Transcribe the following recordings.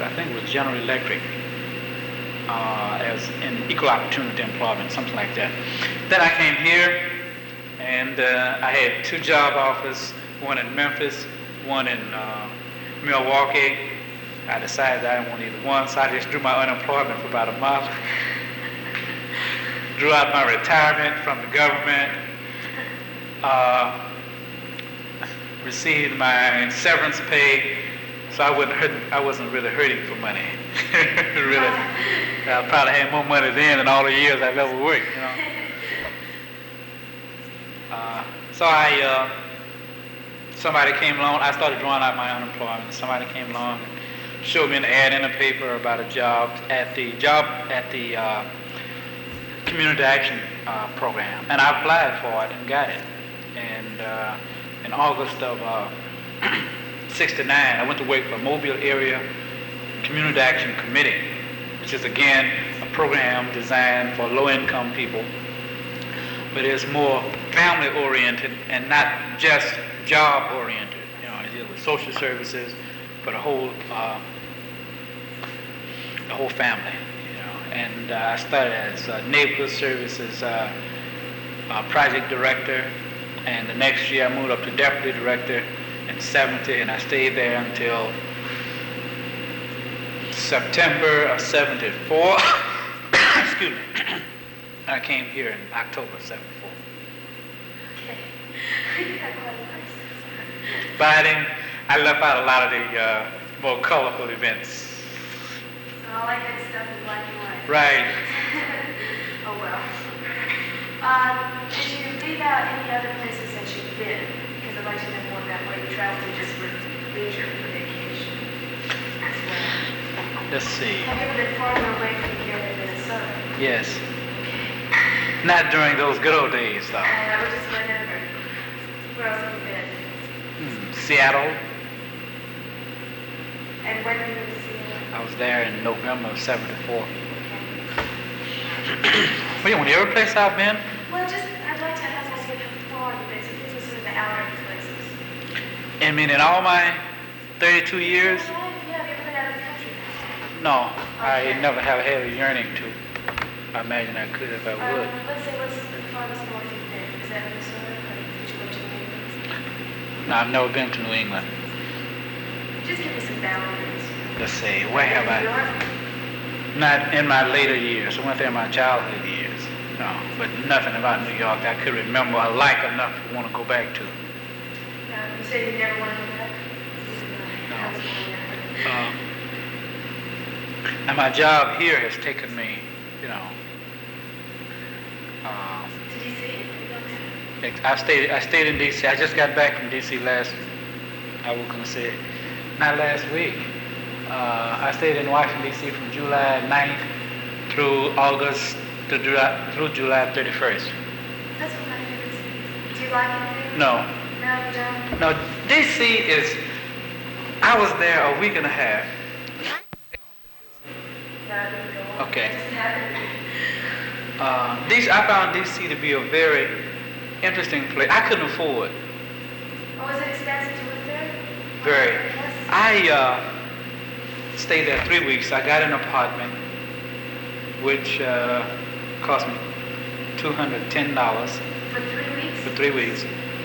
I think it was General Electric, as an equal opportunity employment, something like that. Then I came here, and I had 2 job offers, one in Memphis, one in Milwaukee. I decided I didn't want either one, so I just drew my unemployment for about a month. Drew out my retirement from the government, received my severance pay, so I wasn't really hurting for money. Really, I probably had more money then than all the years I've ever worked, you know. So somebody came along. I started drawing out my unemployment. Somebody came along and showed me an ad in the paper about a job at the Community Action Program, and I applied for it and got it. And in August of '69, I went to work for Mobile Area Community Action Committee, which is again a program designed for low-income people, but it's more family-oriented and not just job-oriented. You know, it deals with social services for the whole family. And I started as neighborhood services project director, and the next year I moved up to deputy director in '70, and I stayed there until September of '74. Excuse me. I came here in October of '74. But I left out a lot of the more colorful events. So all I good stuff is black and white. Right. Oh well. Did you leave out any other places that you've been? Because I'd like to know more about where you traveled just for leisure, for vacation as well. Let's see. Have you ever been farther away from here than Minnesota? Yes. Not during those good old days, though. We're just whenever. Where else have you been? Seattle. And when were you in Seattle? I was there in November of '74. Well, you want every place I've been? Well, I'd like to have a look how far you've been. So these are sort of the outer places. I mean, in all my 32 years? Yeah, have you ever been out of the country? No, I never have had a yearning to. I imagine I could if I would. Let's say, what's the farthest north you've been? Is that Minnesota? Or did you go to New England? No, I've never been to New England. Just give me some boundaries. Let's see, where have New I? York? Not in my later years. I went there in my childhood years. No, but nothing about New York that I could remember or like enough to want to go back to. You said you never want to go back? No. And my job here has taken me, you know. To D.C.? I stayed in D.C. I just got back from D.C. I was going to say, not last week. I stayed in Washington, D.C. from July 9th through July 31st. That's one of my favorite cities. Do you like it? No. No, you don't? No, D.C. is, I was there a week and a half. No, I didn't go. Okay. It just happened. I found D.C. to be a very interesting place. I couldn't afford. Was it expensive to live there? Very. Yes. I stayed there 3 weeks. I got an apartment, which cost me $210 For 3 weeks? for 3 weeks.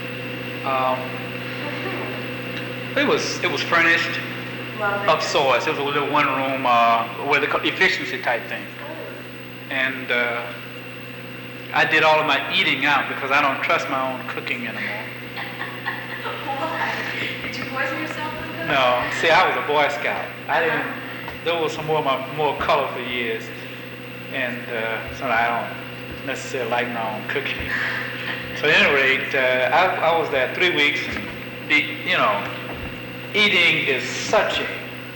It was furnished of sorts. It was a little one room, what they call efficiency type thing. And I did all of my eating out because I don't trust my own cooking anymore. Why? Did you poison yourself with that? No, see, I was a Boy Scout. I didn't. Those were some more of my more colorful years, and so I don't necessarily like my own cooking. So at any rate, I was there 3 weeks, and eating is such a